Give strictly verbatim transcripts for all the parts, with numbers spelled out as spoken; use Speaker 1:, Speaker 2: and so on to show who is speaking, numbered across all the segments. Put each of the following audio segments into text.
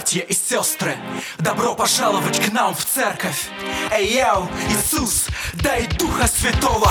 Speaker 1: братья и сестры, добро пожаловать к нам в церковь. Эй, йоу, Иисус, дай Духа Святого.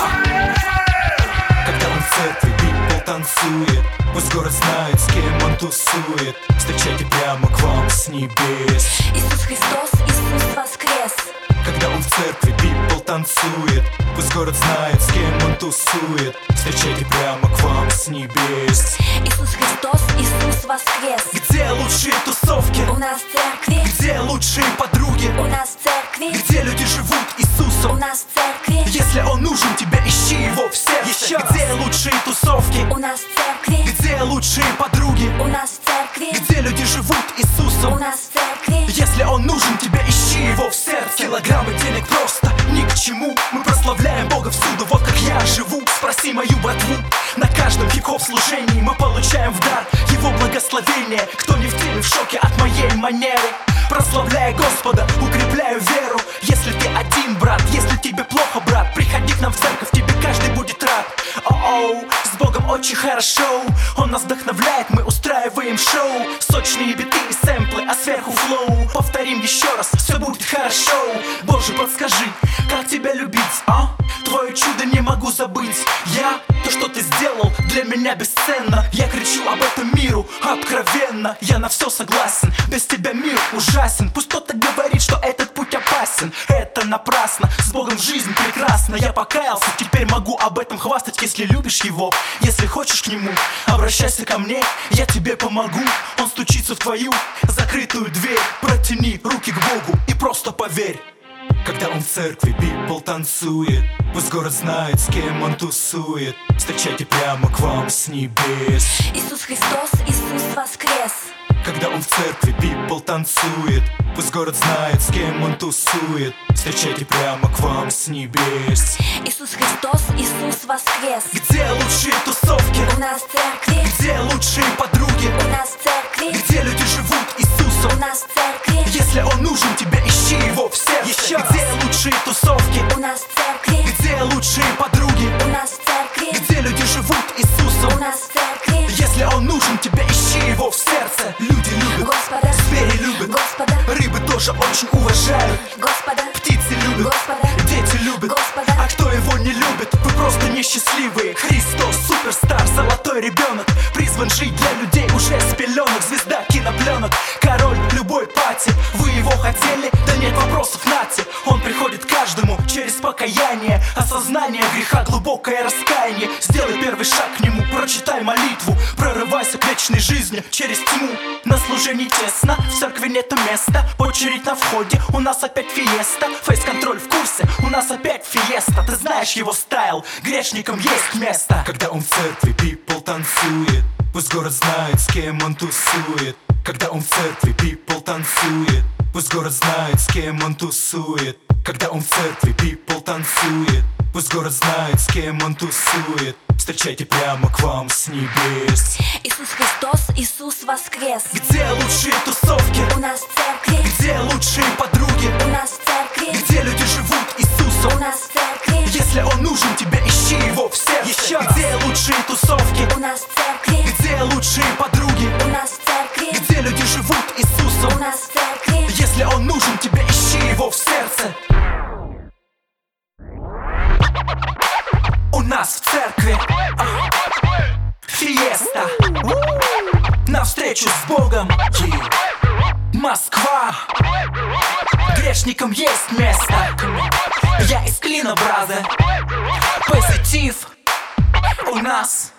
Speaker 1: Когда он в церкви, people танцует, пусть город знает, с кем он тусует. Встречайте прямо к вам с небес.
Speaker 2: Иисус Христос, Иисус воскрес.
Speaker 1: Когда он в церкви, people танцует, пусть город знает, с кем он тусует. Встречайте прямо к вам с небес.
Speaker 2: Иисус Христос, Иисус воскрес.
Speaker 1: Где лучшие тусовки?
Speaker 2: У нас в церкви.
Speaker 1: Где лучшие подруги?
Speaker 2: У нас в церкви.
Speaker 1: Где люди живут Иисусом?
Speaker 2: У нас в церкви.
Speaker 1: Если он нужен тебе, ищи его в сердце. Еще где лучшие тусовки?
Speaker 2: У нас в церкви.
Speaker 1: Где лучшие подруги?
Speaker 2: У нас в церкви.
Speaker 1: Где люди живут Иисусом?
Speaker 2: У нас в церкви.
Speaker 1: Если он нужен тебе, ищи его в сердце. Килограммы денег просто ни к чему. Мы прославляем Бога всюду, вот как я живу. Спроси мою братву. На каждом хип-хоп служении мы получаем в дар его благословение. Кто не в теме, в шоке от моей манеры. Прославляя Господа, укрепляю веру. Если ты один, брат, если тебе плохо, брат, приходи к нам в церковь, тебе каждый будет рад. О-оу, с Богом очень хорошо. Он нас вдохновляет, мы устраиваем шоу. Сочные биты и сэмплы, а сверху флоу. Повторим еще раз, все будет хорошо. Боже, подскажи, как тебя любить, а? Твое чудо не могу забыть. Я, то, что ты сделал, для меня бесценно. Я кричу об этом миру откровенно. Я на все согласен, без тебя мир ужасен. Пусть кто-то говорит, что этот путь опасен. Это напрасно, с Богом жизнь прекрасна. Я покаялся, теперь могу об этом хвастать. Если любишь его, если хочешь к нему, обращайся ко мне, я тебе помогу. Он стучится в твою закрытую дверь. Протяни руки к Богу и просто поверь. Когда он в церкви, people танцует, пусть город знает, с кем он тусует. Встречайте прямо к вам с небес.
Speaker 2: Иисус Христос, Иисус воскрес.
Speaker 1: Когда он в церкви, people танцует, пусть город знает, с кем он тусует. Встречайте прямо к вам с небес.
Speaker 2: Иисус Христос, Иисус воскрес.
Speaker 1: Где лучшие тусовки?
Speaker 2: У нас в церкви.
Speaker 1: Где лучшие подруги?
Speaker 2: У нас в церкви.
Speaker 1: Где люди живут Иисусом?
Speaker 2: У нас в церкви.
Speaker 1: Если он нужен тебе, ищи его в сердце. Еще где лучшие тусовки?
Speaker 2: У нас в церкви.
Speaker 1: Где лучшие подруги?
Speaker 2: У нас в церкви.
Speaker 1: Где люди живут Иисусом?
Speaker 2: У нас в церкви.
Speaker 1: Если он нужен тебе, ищи его в сердце. Люди любят,
Speaker 2: Господа.
Speaker 1: звери любят,
Speaker 2: Господа.
Speaker 1: рыбы тоже очень уважают,
Speaker 2: Господа.
Speaker 1: птицы любят,
Speaker 2: Господа.
Speaker 1: дети любят,
Speaker 2: Господа.
Speaker 1: а кто его не любит, вы просто несчастливые. Христос, суперстар, золотой ребенок, призван жить для людей уже с пеленок. Звезда кинопленок, король любой пати. Вы его хотели? Да нет вопросов, нате. Он приходит к каждому через покаяние, осознание греха, глубокое раскаяние. Сделай первый шаг к нему, прочитай молитву, прорывайся к вечной жизни через тьму. На служении тесно, в церкви нету места, очередь на входе, у нас опять фиеста. Фейс-контроль в курсе, у нас опять фиеста. Ты знаешь его стайл, грешникам есть место. Когда он в церкви, people танцует, пусть город знает, с кем он тусует. Когда он в церкви, people танцует, пусть город знает, с кем он тусует. Когда он в церкви, people танцует, пусть город знает, с кем он тусует. Встречайте прямо к вам с небес.
Speaker 2: Иисус Христос, Иисус воскрес.
Speaker 1: Где лучшие тусовки?
Speaker 2: У нас в церкви.
Speaker 1: Где лучшие подруги?
Speaker 2: У нас в церкви.
Speaker 1: Где люди живут Иисусом?
Speaker 2: У нас в церкви.
Speaker 1: Если он нужен тебе, ищи его в сердце. Еще где лучшие тусовки?
Speaker 2: У нас в церкви.
Speaker 1: Где лучшие подруги?
Speaker 2: У нас в церкви.
Speaker 1: Где люди живут Иисусом?
Speaker 2: У нас в церкви.
Speaker 1: Если он нужен тебе, ищи его в сердце. У нас в церкви а, фиеста. Навстречу с Богом. Москва. Грешникам есть место. Я из Клина, бразер. Позитив у нас.